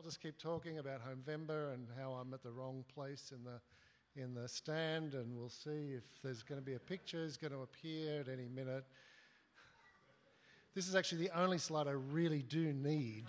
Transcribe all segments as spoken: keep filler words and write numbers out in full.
just keep talking about Homevember and how I'm at the wrong place in the in the stand, and we'll see if there's going to be a picture that's going to appear at any minute. This is actually the only slide I really do need.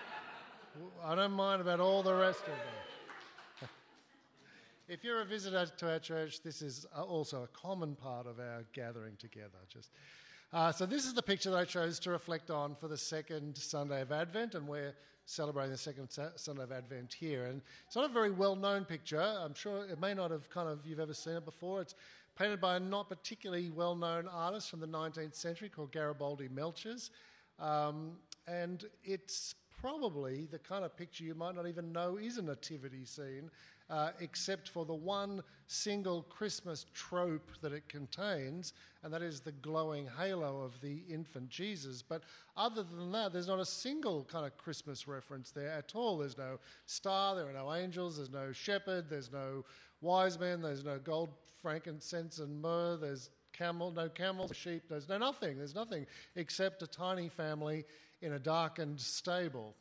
I don't mind about all the rest of them. If you're a visitor to our church, this is also a common part of our gathering together. Just uh, so this is the picture that I chose to reflect on for the second Sunday of Advent, and we're celebrating the second Sunday of Advent here. And it's not a very well-known picture. I'm sure it may not have kind of you've ever seen it before. It's painted by a not particularly well-known artist from the nineteenth century called Garibaldi Melchers, um, and it's probably the kind of picture you might not even know is a nativity scene, uh, except for the one single Christmas trope that it contains, and that is the glowing halo of the infant Jesus. But other than that, there's not a single kind of Christmas reference there at all. There's no star, there are no angels, there's no shepherd, there's no wise men, there's no gold, frankincense and myrrh, there's camel, no camels, sheep, there's no nothing, there's nothing except a tiny family in a darkened stable.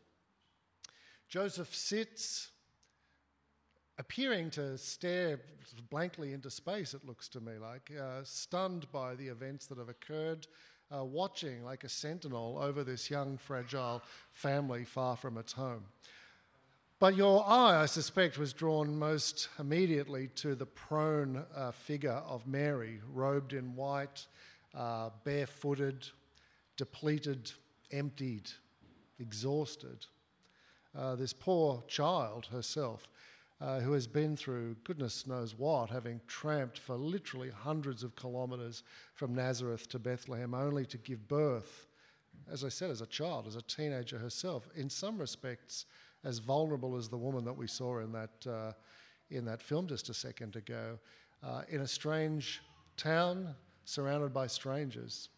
Joseph sits, appearing to stare blankly into space, it looks to me like, uh, stunned by the events that have occurred, uh, watching like a sentinel over this young, fragile family far from its home. But your eye, I suspect, was drawn most immediately to the prone uh, figure of Mary, robed in white, uh, barefooted, depleted, emptied, exhausted. Uh, this poor child herself, uh, who has been through goodness knows what, having tramped for literally hundreds of kilometres from Nazareth to Bethlehem, only to give birth, as I said, as a child, as a teenager herself, in some respects as vulnerable as the woman that we saw in that uh, in that film just a second ago, uh, in a strange town surrounded by strangers.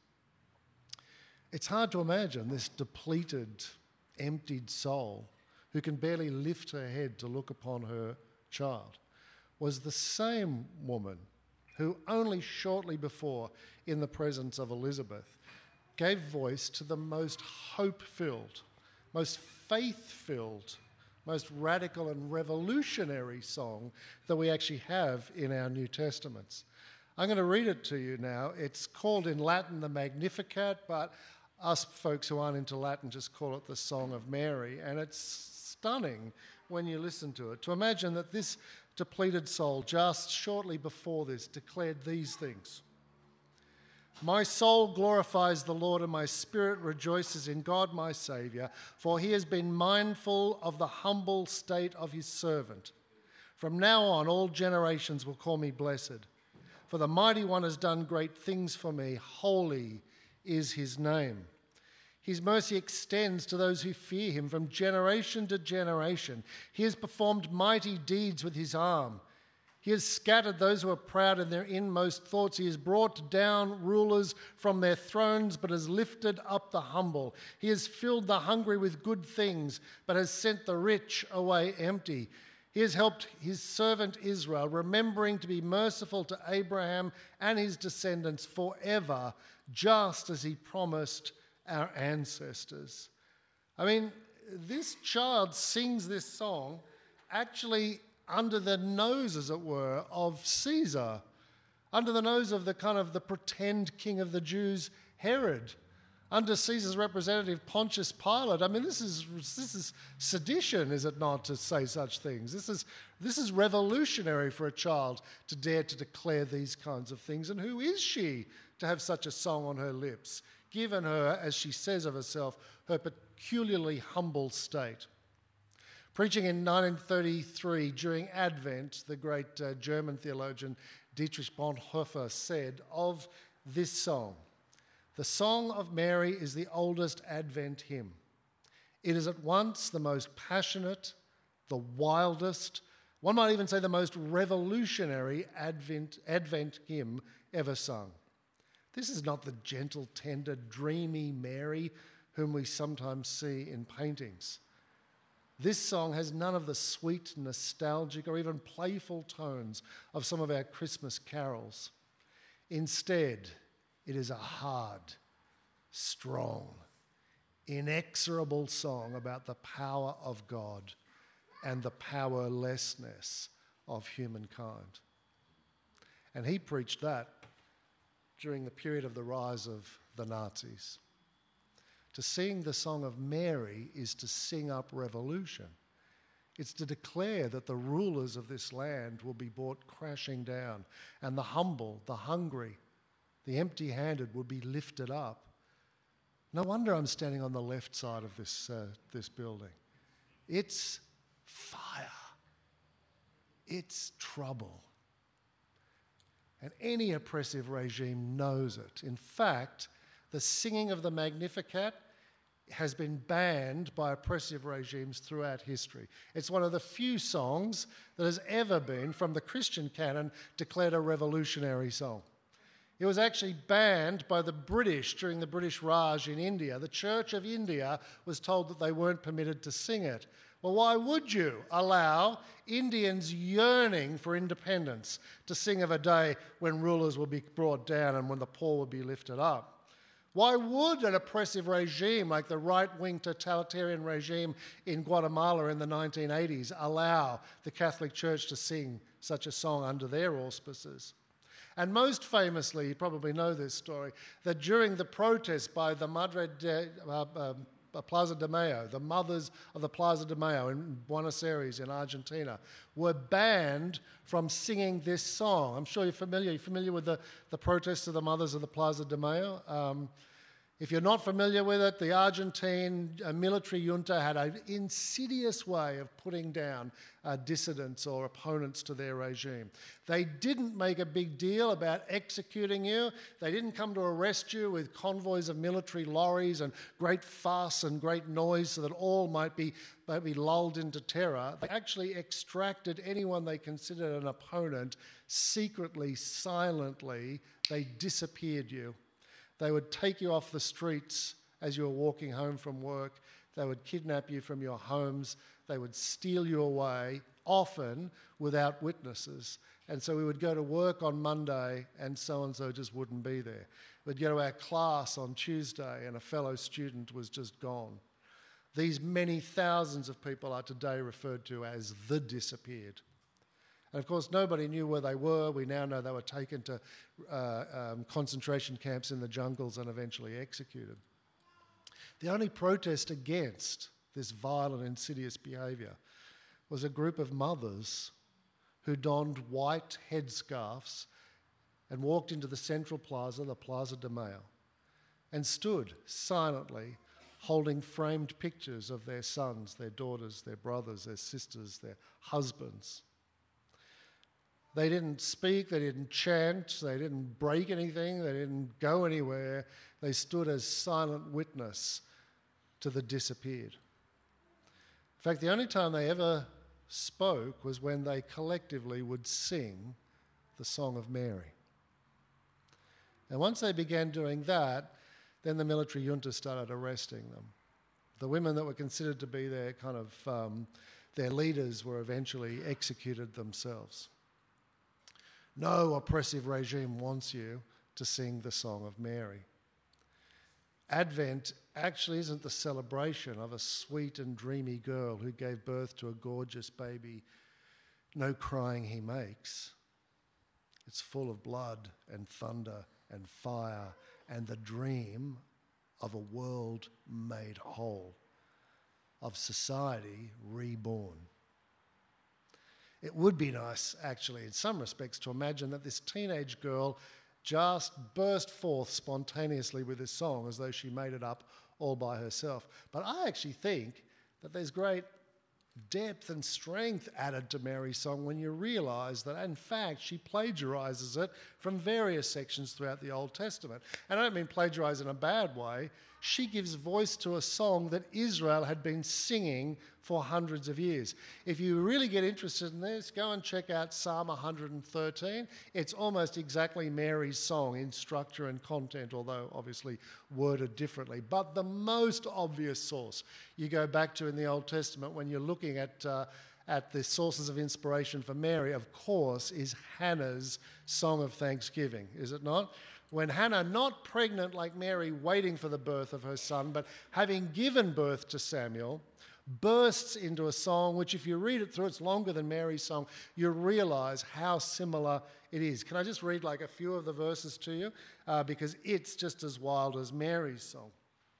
It's hard to imagine this depleted, emptied soul who can barely lift her head to look upon her child was the same woman who only shortly before, in the presence of Elizabeth, gave voice to the most hope-filled, most faith-filled, most radical and revolutionary song that we actually have in our New Testaments. I'm going to read it to you now. It's called in Latin the Magnificat, but us folks who aren't into Latin just call it the Song of Mary, and it's stunning when you listen to it. To imagine that this depleted soul just shortly before this declared these things. My soul glorifies the Lord, and my spirit rejoices in God my Saviour, for he has been mindful of the humble state of his servant. From now on all generations will call me blessed, for the Mighty One has done great things for me. Holy is his name. His mercy extends to those who fear him from generation to generation. He has performed mighty deeds with his arm. He has scattered those who are proud in their inmost thoughts. He has brought down rulers from their thrones, but has lifted up the humble. He has filled the hungry with good things, but has sent the rich away empty. He has helped his servant Israel, remembering to be merciful to Abraham and his descendants forever, just as he promised our ancestors. I mean, this child sings this song actually under the nose, as it were, of Caesar, under the nose of the kind of the pretend king of the Jews, Herod, under Caesar's representative, Pontius Pilate. I mean, this is this is sedition, is it not, to say such things? This is this is revolutionary for a child to dare to declare these kinds of things. And who is she to have such a song on her lips, given her, as she says of herself, her peculiarly humble state? Preaching in nineteen thirty-three during Advent, the great uh, German theologian Dietrich Bonhoeffer said of this song, "The Song of Mary is the oldest Advent hymn. It is at once the most passionate, the wildest, one might even say the most revolutionary Advent, Advent hymn ever sung. This is not the gentle, tender, dreamy Mary whom we sometimes see in paintings. This song has none of the sweet, nostalgic, or even playful tones of some of our Christmas carols. Instead, it is a hard, strong, inexorable song about the power of God and the powerlessness of humankind. And he preached that during the period of the rise of the Nazis. To sing the Song of Mary is to sing up revolution. It's to declare that the rulers of this land will be brought crashing down, and the humble, the hungry, the empty-handed will be lifted up. No wonder I'm standing on the left side of this, uh, this building. It's fire. It's trouble. And any oppressive regime knows it. In fact, the singing of the Magnificat has been banned by oppressive regimes throughout history. It's one of the few songs that has ever been, from the Christian canon, declared a revolutionary song. It was actually banned by the British during the British Raj in India. The Church of India was told that they weren't permitted to sing it. Well, why would you allow Indians yearning for independence to sing of a day when rulers will be brought down and when the poor will be lifted up? Why would an oppressive regime like the right-wing totalitarian regime in Guatemala in the nineteen eighties allow the Catholic Church to sing such a song under their auspices? And most famously, you probably know this story, that during the protest by the Madre de, uh, uh, Plaza de Mayo, the mothers of the Plaza de Mayo in Buenos Aires in Argentina, were banned from singing this song. I'm sure you're familiar. You're familiar with the, the protests of the mothers of the Plaza de Mayo? Um, if you're not familiar with it, the Argentine uh, military junta had an insidious way of putting down uh, dissidents or opponents to their regime. They didn't make a big deal about executing you. They didn't come to arrest you with convoys of military lorries and great fuss and great noise so that all might be, might be lulled into terror. They actually extracted anyone they considered an opponent secretly, silently. They disappeared you. They would take you off the streets as you were walking home from work. They would kidnap you from your homes. They would steal you away, often without witnesses. And so we would go to work on Monday and so-and-so just wouldn't be there. We'd go to our class on Tuesday and a fellow student was just gone. These many thousands of people are today referred to as the disappeared. And of course, nobody knew where they were. We now know they were taken to uh, um, concentration camps in the jungles and eventually executed. The only protest against this vile and insidious behaviour was a group of mothers who donned white headscarves and walked into the central plaza, the Plaza de Mayo, and stood silently holding framed pictures of their sons, their daughters, their brothers, their sisters, their husbands. They didn't speak, they didn't chant, they didn't break anything, they didn't go anywhere. They stood as silent witness to the disappeared. In fact, the only time they ever spoke was when they collectively would sing the Song of Mary. And once they began doing that, then the military junta started arresting them. The women that were considered to be their kind of, um, their leaders were eventually executed themselves. No oppressive regime wants you to sing the Song of Mary. Advent actually isn't the celebration of a sweet and dreamy girl who gave birth to a gorgeous baby, no crying he makes. It's full of blood and thunder and fire and the dream of a world made whole, of society reborn. It would be nice, actually, in some respects, to imagine that this teenage girl just burst forth spontaneously with this song as though she made it up all by herself. But I actually think that there's great depth and strength added to Mary's song when you realise that, in fact, she plagiarises it from various sections throughout the Old Testament. And I don't mean plagiarise in a bad way. She gives voice to a song that Israel had been singing for hundreds of years. If you really get interested in this, go and check out Psalm one hundred thirteen. It's almost exactly Mary's song in structure and content, although obviously worded differently. But the most obvious source you go back to in the Old Testament when you're looking at uh, at the sources of inspiration for Mary, of course, is Hannah's Song of Thanksgiving, is it not? When Hannah, not pregnant like Mary, waiting for the birth of her son, but having given birth to Samuel, bursts into a song which, if you read it through, it's longer than Mary's song, you realise how similar it is. Can I just read like a few of the verses to you? Uh, because it's just as wild as Mary's song.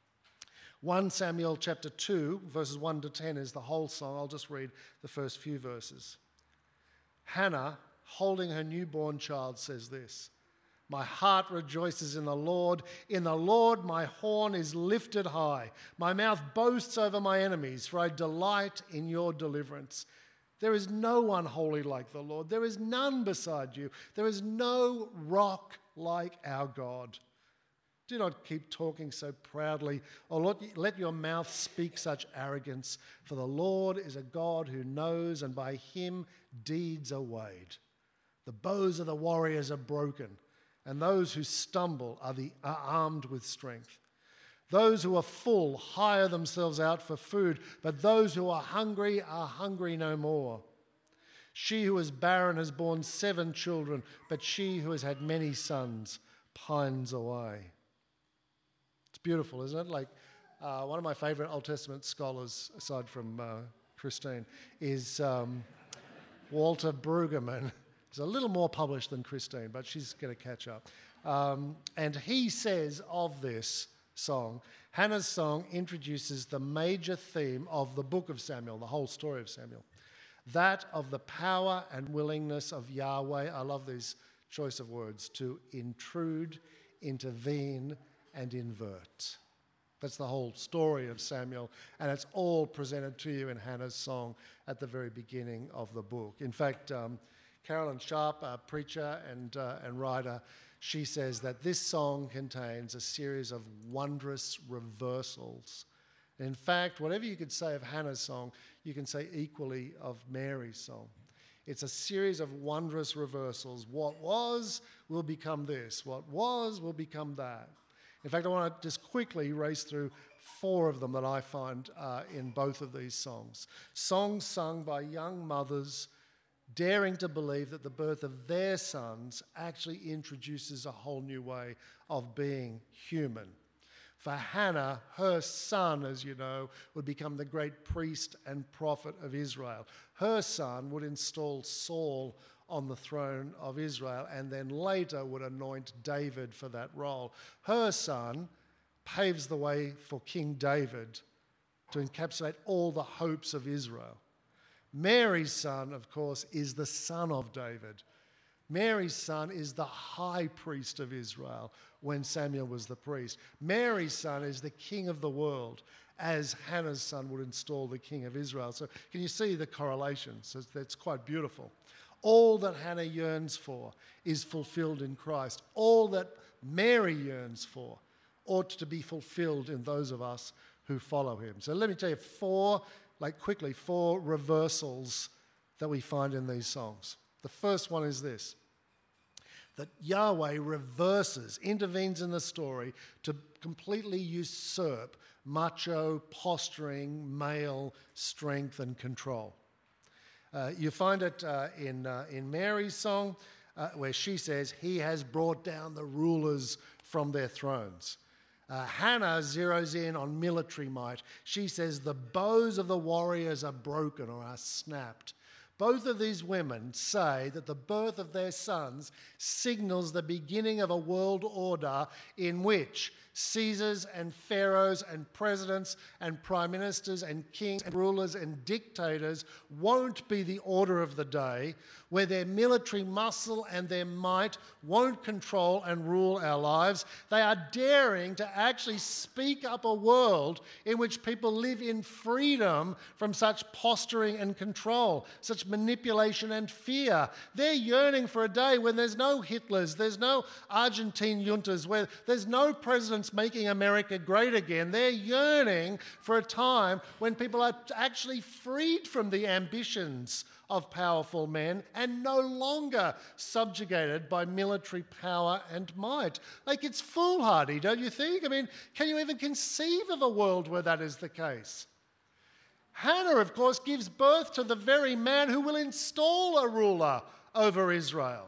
First Samuel chapter two, verses one to ten is the whole song. I'll just read the first few verses. Hannah, holding her newborn child, says this: "My heart rejoices in the Lord. In the Lord my horn is lifted high. My mouth boasts over my enemies, for I delight in your deliverance. There is no one holy like the Lord. There is none beside you. There is no rock like our God. Do not keep talking so proudly, or let, let your mouth speak such arrogance, for the Lord is a God who knows, and by him deeds are weighed. The bows of the warriors are broken, and those who stumble are, the, are armed with strength. Those who are full hire themselves out for food, but those who are hungry are hungry no more. She who is barren has borne seven children, but she who has had many sons pines away." It's beautiful, isn't it? Like uh, one of my favourite Old Testament scholars, aside from uh, Christine, is um, Walter Brueggemann. He's a little more published than Christine, but she's going to catch up. Um, and he says of this song, Hannah's song introduces the major theme of the book of Samuel, the whole story of Samuel, that of the power and willingness of Yahweh, I love these choice of words, to intrude, intervene, and invert. That's the whole story of Samuel, and it's all presented to you in Hannah's song at the very beginning of the book. In fact, um, Carolyn Sharp, a preacher and, uh, and writer, she says that this song contains a series of wondrous reversals. In fact, whatever you could say of Hannah's song, you can say equally of Mary's song. It's a series of wondrous reversals. What was will become this. What was will become that. In fact, I want to just quickly race through four of them that I find uh, in both of these songs. Songs sung by young mothers daring to believe that the birth of their sons actually introduces a whole new way of being human. For Hannah, her son, as you know, would become the great priest and prophet of Israel. Her son would install Saul on the throne of Israel, and then later would anoint David for that role. Her son paves the way for King David to encapsulate all the hopes of Israel. Mary's son, of course, is the son of David. Mary's son is the high priest of Israel when Samuel was the priest. Mary's son is the king of the world, as Hannah's son would install the king of Israel. So can you see the correlations? That's quite beautiful. All that Hannah yearns for is fulfilled in Christ. All that Mary yearns for ought to be fulfilled in those of us who follow him. So let me tell you four, like quickly, four reversals that we find in these songs. The first one is this: that Yahweh reverses, intervenes in the story to completely usurp macho, posturing, male strength and control. Uh, you find it uh, in, uh, in Mary's song uh, where she says, "He has brought down the rulers from their thrones." Uh, Hannah zeroes in on military might. She says, "The bows of the warriors are broken or are snapped." Both of these women say that the birth of their sons signals the beginning of a world order in which Caesars and pharaohs and presidents and prime ministers and kings and rulers and dictators won't be the order of the day, where their military muscle and their might won't control and rule our lives. They are daring to actually speak up a world in which people live in freedom from such posturing and control, such manipulation and fear. They're yearning for a day when there's no Hitlers, there's no Argentine juntas, where there's no presidents making America great again. They're yearning for a time when people are actually freed from the ambitions of powerful men and no longer subjugated by military power and might. Like, it's foolhardy, don't you think? I mean, can you even conceive of a world where that is the case? Hannah, of course, gives birth to the very man who will install a ruler over Israel.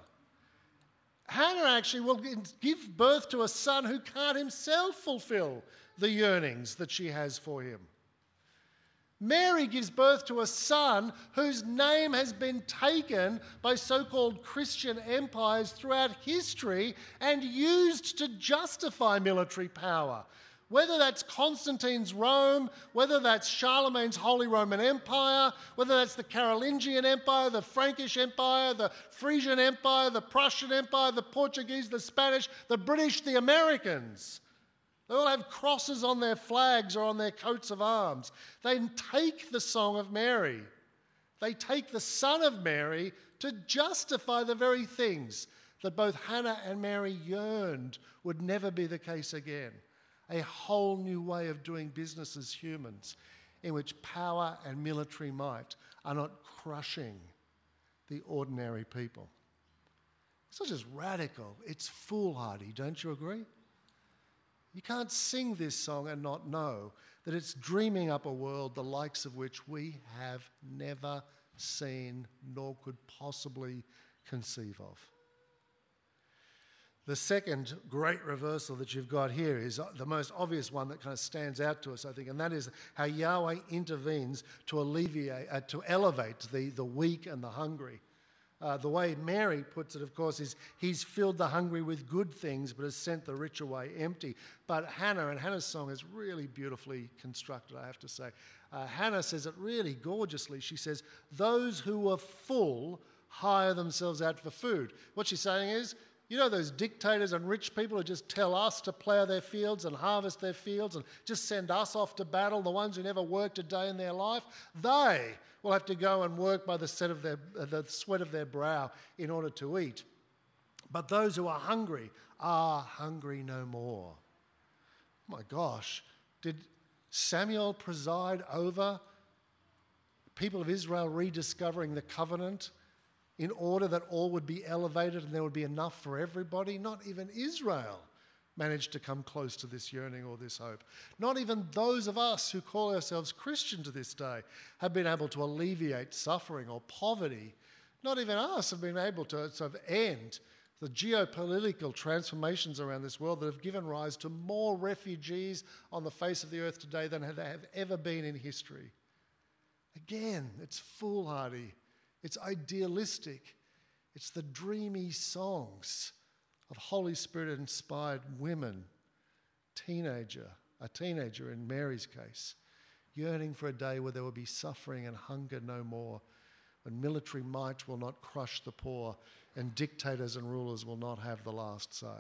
Hannah actually will give birth to a son who can't himself fulfill the yearnings that she has for him. Mary gives birth to a son whose name has been taken by so-called Christian empires throughout history and used to justify military power. Whether that's Constantine's Rome, whether that's Charlemagne's Holy Roman Empire, whether that's the Carolingian Empire, the Frankish Empire, the Frisian Empire, the Prussian Empire, the Portuguese, the Spanish, the British, the Americans. They all have crosses on their flags or on their coats of arms. They take the Song of Mary. They take the Son of Mary to justify the very things that both Hannah and Mary yearned would never be the case again. A whole new way of doing business as humans in which power and military might are not crushing the ordinary people. It's not just radical, it's foolhardy, don't you agree? You can't sing this song and not know that it's dreaming up a world the likes of which we have never seen nor could possibly conceive of. The second great reversal that you've got here is the most obvious one that kind of stands out to us, I think, and that is how Yahweh intervenes to alleviate, uh, to elevate the, the weak and the hungry. Uh, the way Mary puts it, of course, is he's filled the hungry with good things but has sent the rich away empty. But Hannah, and Hannah's song is really beautifully constructed, I have to say. Uh, Hannah says it really gorgeously. She says, those who are full hire themselves out for food. What she's saying is, you know those dictators and rich people who just tell us to plough their fields and harvest their fields and just send us off to battle, the ones who never worked a day in their life? They will have to go and work by the sweat of their, the sweat of their brow in order to eat. But those who are hungry are hungry no more. Oh my gosh, did Samuel preside over people of Israel rediscovering the covenant in order that all would be elevated and there would be enough for everybody? Not even Israel managed to come close to this yearning or this hope. Not even those of us who call ourselves Christian to this day have been able to alleviate suffering or poverty. Not even us have been able to sort of end the geopolitical transformations around this world that have given rise to more refugees on the face of the earth today than there have ever been in history. Again, it's foolhardy. It's idealistic. It's the dreamy songs of Holy Spirit-inspired women, teenager, a teenager in Mary's case, yearning for a day where there will be suffering and hunger no more, when military might will not crush the poor and dictators and rulers will not have the last say.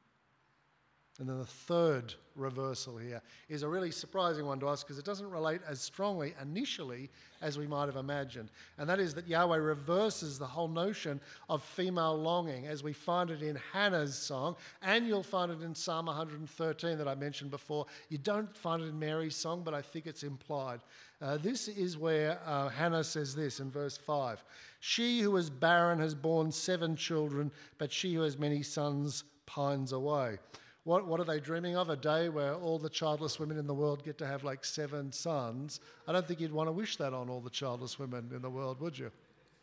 And then the third reversal here is a really surprising one to us because it doesn't relate as strongly initially as we might have imagined. And that is that Yahweh reverses the whole notion of female longing as we find it in Hannah's song, and you'll find it in Psalm one hundred thirteen that I mentioned before. You don't find it in Mary's song, but I think it's implied. Uh, this is where uh, Hannah says this in verse five. She who is barren has borne seven children, but she who has many sons pines away. What, what are they dreaming of? A day where all the childless women in the world get to have like seven sons. I don't think you'd want to wish that on all the childless women in the world, would you?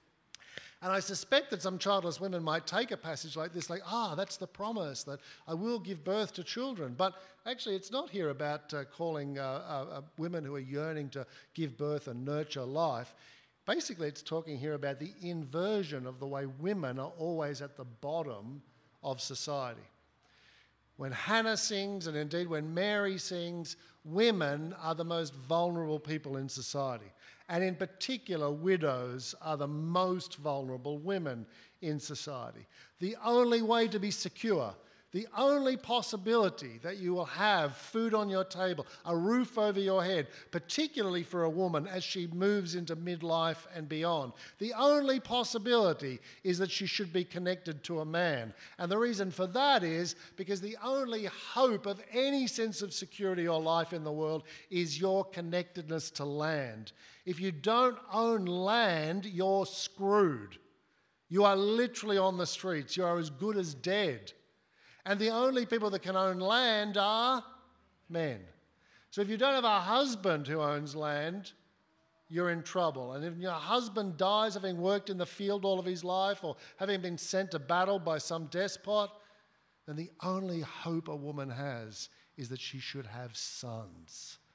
And I suspect that some childless women might take a passage like this, like, ah, that's the promise, that I will give birth to children. But actually, it's not here about uh, calling uh, uh, women who are yearning to give birth and nurture life. Basically, it's talking here about the inversion of the way women are always at the bottom of society. When Hannah sings, and indeed when Mary sings, women are the most vulnerable people in society. And in particular, widows are the most vulnerable women in society. The only way to be secure, the only possibility that you will have food on your table, a roof over your head, particularly for a woman as she moves into midlife and beyond, the only possibility is that she should be connected to a man. And the reason for that is because the only hope of any sense of security or life in the world is your connectedness to land. If you don't own land, you're screwed. You are literally on the streets. You are as good as dead. And the only people that can own land are men. So if you don't have a husband who owns land, you're in trouble. And if your husband dies having worked in the field all of his life or having been sent to battle by some despot, then the only hope a woman has is that she should have sons.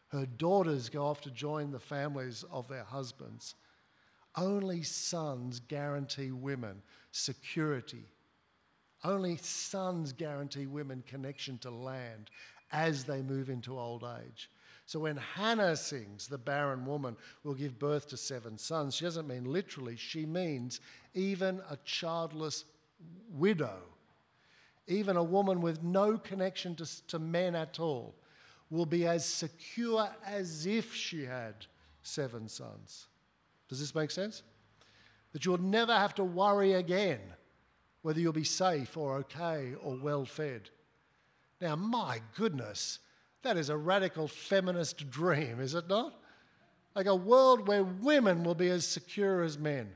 Her daughters go off to join the families of their husbands. Only sons guarantee women security. Only sons guarantee women connection to land as they move into old age. So when Hannah sings, the barren woman will give birth to seven sons, she doesn't mean literally, she means even a childless widow, even a woman with no connection to, to men at all, will be as secure as if she had seven sons. Does this make sense? That you'll never have to worry again whether you'll be safe or okay or well fed. Now, my goodness, that is a radical feminist dream, is it not? Like a world where women will be as secure as men.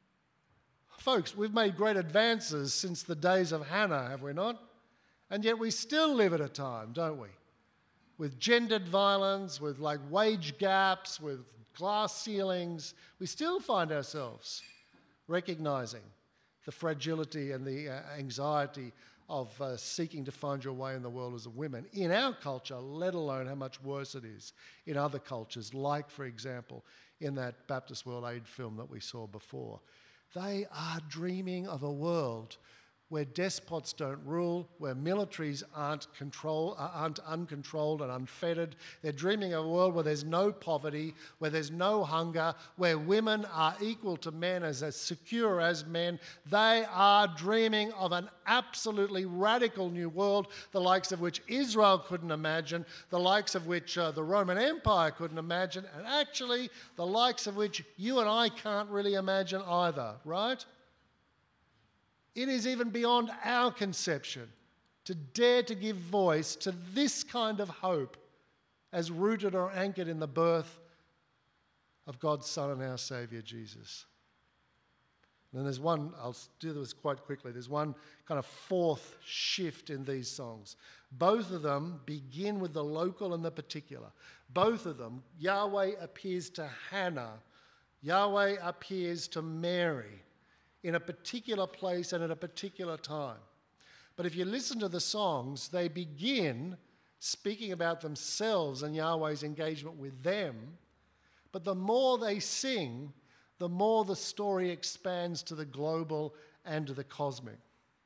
Folks, we've made great advances since the days of Hannah, have we not? And yet we still live at a time, don't we? With gendered violence, with like wage gaps, with glass ceilings, we still find ourselves recognising the fragility and the uh, anxiety of uh, seeking to find your way in the world as a woman in our culture, let alone how much worse it is in other cultures, like, for example, in that Baptist World Aid film that we saw before. They are dreaming of a world where despots don't rule, where militaries aren't, control, aren't uncontrolled and unfettered. They're dreaming of a world where there's no poverty, where there's no hunger, where women are equal to men, as, as secure as men. They are dreaming of an absolutely radical new world, the likes of which Israel couldn't imagine, the likes of which uh, the Roman Empire couldn't imagine, and actually the likes of which you and I can't really imagine either, right? It is even beyond our conception to dare to give voice to this kind of hope as rooted or anchored in the birth of God's Son and our Saviour, Jesus. And then there's one, I'll do this quite quickly, there's one kind of fourth shift in these songs. Both of them begin with the local and the particular. Both of them, Yahweh appears to Hannah, Yahweh appears to Mary, in a particular place and at a particular time. But if you listen to the songs, they begin speaking about themselves and Yahweh's engagement with them. But the more they sing, the more the story expands to the global and to the cosmic.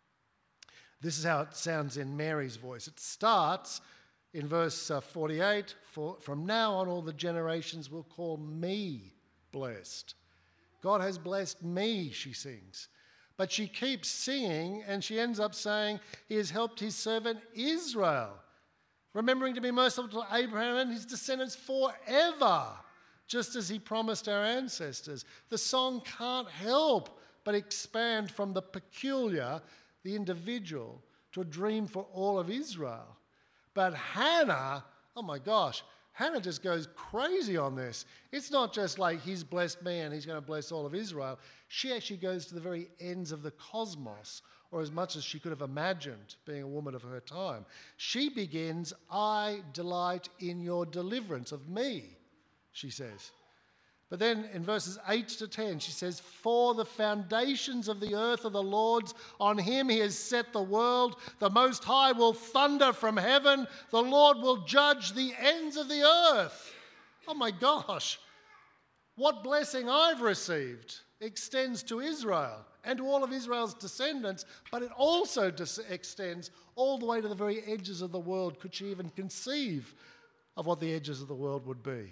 This is how it sounds in Mary's voice. It starts in verse forty-eight, For, from now on all the generations will call me blessed. God has blessed me, she sings. But she keeps singing and she ends up saying, he has helped his servant Israel, remembering to be merciful to Abraham and his descendants forever, just as he promised our ancestors. The song can't help but expand from the peculiar, the individual, to a dream for all of Israel. But Hannah, oh my gosh, Hannah just goes crazy on this. It's not just like he's blessed me and he's going to bless all of Israel. She actually goes to the very ends of the cosmos, or as much as she could have imagined being a woman of her time. She begins, I delight in your deliverance of me, she says. But then in verses eight to ten, she says, for the foundations of the earth are the Lord's. On him he has set the world. The Most High will thunder from heaven. The Lord will judge the ends of the earth. Oh my gosh. What blessing I've received extends to Israel and to all of Israel's descendants, but it also dis- extends all the way to the very edges of the world. Could she even conceive of what the edges of the world would be?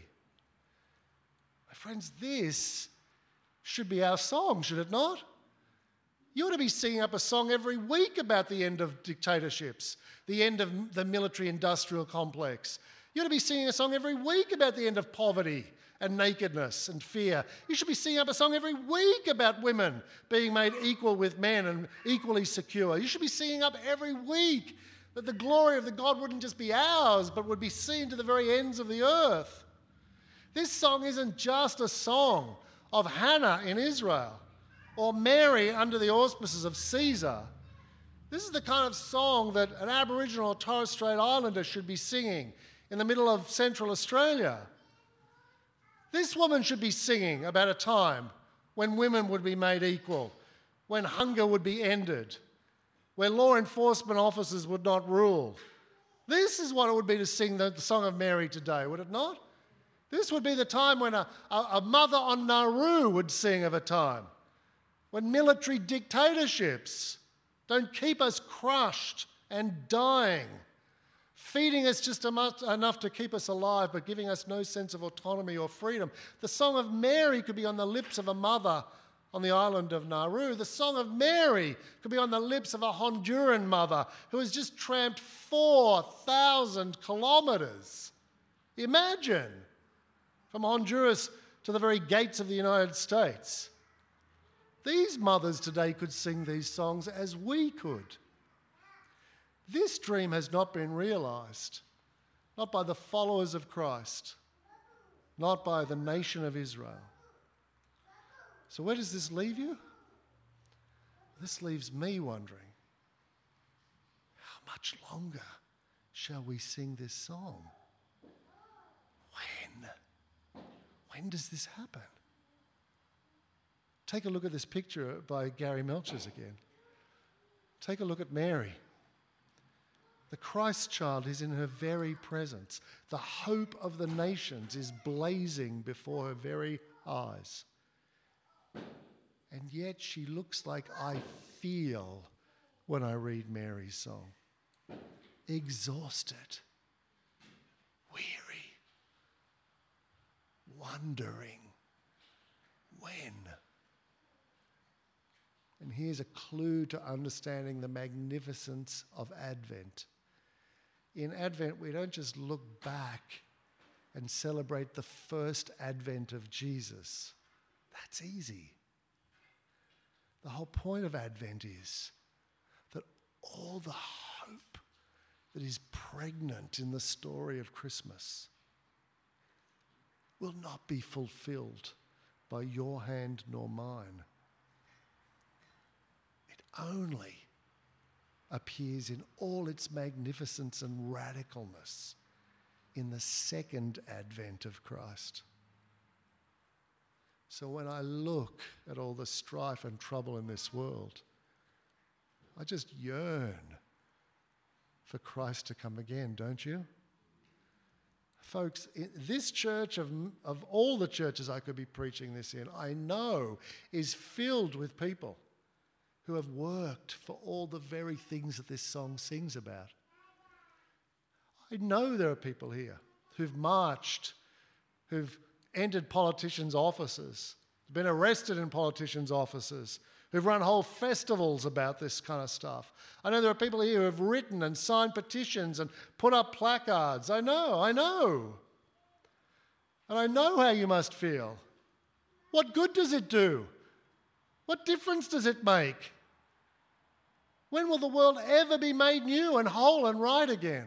My friends, this should be our song, should it not? You ought to be singing up a song every week about the end of dictatorships, the end of the military-industrial complex. You ought to be singing a song every week about the end of poverty and nakedness and fear. You should be singing up a song every week about women being made equal with men and equally secure. You should be singing up every week that the glory of the God wouldn't just be ours, but would be seen to the very ends of the earth. This song isn't just a song of Hannah in Israel or Mary under the auspices of Caesar. This is the kind of song that an Aboriginal or Torres Strait Islander should be singing in the middle of Central Australia. This woman should be singing about a time when women would be made equal, when hunger would be ended, where law enforcement officers would not rule. This is what it would be to sing the, the Song of Mary today, would it not? This would be the time when a, a, a mother on Nauru would sing of a time. When military dictatorships don't keep us crushed and dying, feeding us just enough to keep us alive, but giving us no sense of autonomy or freedom. The Song of Mary could be on the lips of a mother on the island of Nauru. The Song of Mary could be on the lips of a Honduran mother who has just tramped four thousand kilometres. Imagine, from Honduras to the very gates of the United States. These mothers today could sing these songs as we could. This dream has not been realised, not by the followers of Christ, not by the nation of Israel. So where does this leave you? This leaves me wondering, how much longer shall we sing this song? When? When does this happen? Take a look at this picture by Gary Melchers again. Take a look at Mary. The Christ child is in her very presence. The hope of the nations is blazing before her very eyes. And yet she looks like I feel when I read Mary's song. Exhausted, weary, wondering when. And here's a clue to understanding the magnificence of Advent. In Advent, we don't just look back and celebrate the first advent of Jesus. That's easy. The whole point of Advent is that all the hope that is pregnant in the story of Christmas will not be fulfilled by your hand nor mine. It only appears in all its magnificence and radicalness in the second advent of Christ. So when I look at all the strife and trouble in this world, I just yearn for Christ to come again, don't you? Folks, this church, of, of all the churches I could be preaching this in, I know is filled with people who have worked for all the very things that this song sings about. I know there are people here who've marched, who've entered politicians' offices, been arrested in politicians' offices, who've run whole festivals about this kind of stuff. I know there are people here who have written and signed petitions and put up placards. I know, I know. And I know how you must feel. What good does it do? What difference does it make? When will the world ever be made new and whole and right again?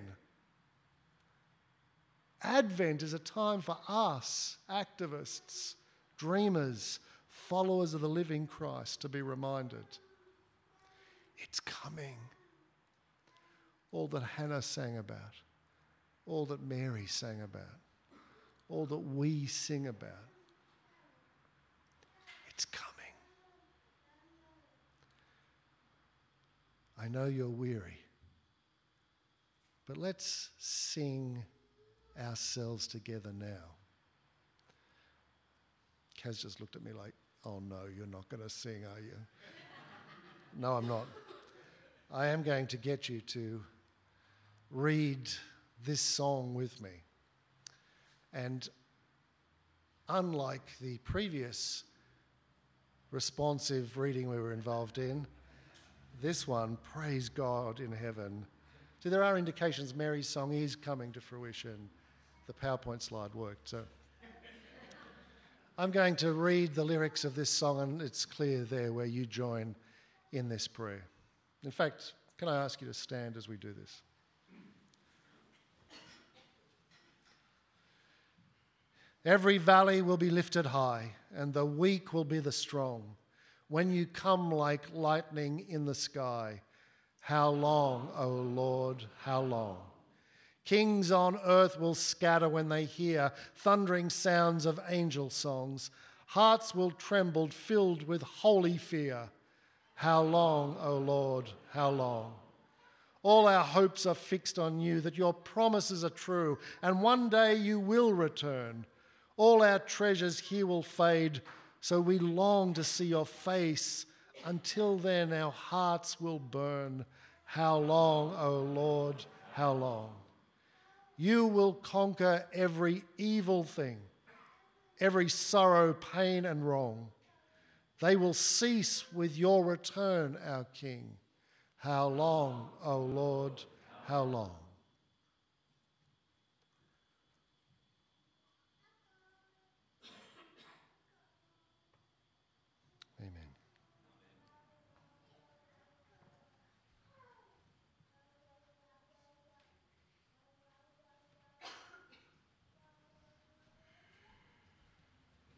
Advent is a time for us, activists, dreamers, followers of the living Christ, to be reminded. It's coming. All that Hannah sang about, all that Mary sang about, all that we sing about. It's coming. I know you're weary, but let's sing ourselves together now. Kaz just looked at me like, oh no, you're not going to sing, are you? No, I'm not. I am going to get you to read this song with me. And unlike the previous responsive reading we were involved in, this one, praise God in heaven. So there are indications Mary's song is coming to fruition. The PowerPoint slide worked. So I'm going to read the lyrics of this song, and it's clear there where you join in this prayer. In fact, can I ask you to stand as we do this? Every valley will be lifted high, and the weak will be the strong. When you come like lightning in the sky, how long, O Lord, how long? Kings on earth will scatter when they hear thundering sounds of angel songs. Hearts will tremble, filled with holy fear. How long, O Lord, how long? All our hopes are fixed on you, that your promises are true, and one day you will return. All our treasures here will fade, so we long to see your face. Until then, our hearts will burn. How long, O Lord, how long? You will conquer every evil thing, every sorrow, pain, and wrong. They will cease with your return, our King. How long, O Lord, how long?